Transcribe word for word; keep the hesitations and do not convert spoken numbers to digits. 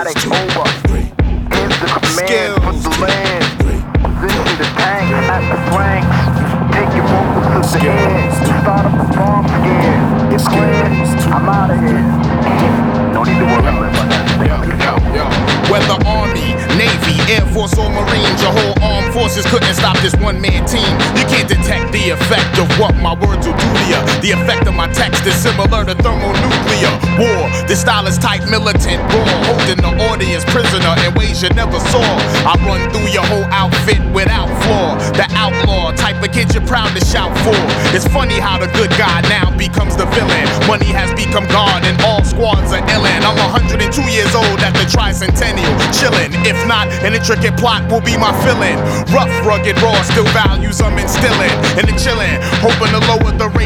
take over. Here's the command, put the land. Position the tanks at the flanks. Take your focus to the end. Start up a bomb scare. Get clear, I'm out of here. No need to worry about that. Whether Army, Navy, Air Force or Marines, your whole armed forces couldn't stop this one-man team. You can't detect the effect of what my words will do to you. The effect of my text is similar to thermonuclear war. This style is tight, militant, raw, holding the audience prisoner in ways you never saw. I run through your whole outfit without flaw. The outlaw type of kid you're proud to shout for. It's funny how the good guy now becomes the villain. Money has become God and all squads are illin'. I'm one hundred two years old at the tricentennial, chillin'. If not, an intricate plot will be my fill-in. Rough, rugged, raw, still values I'm instilling. And the chillin', hoping to lower the rate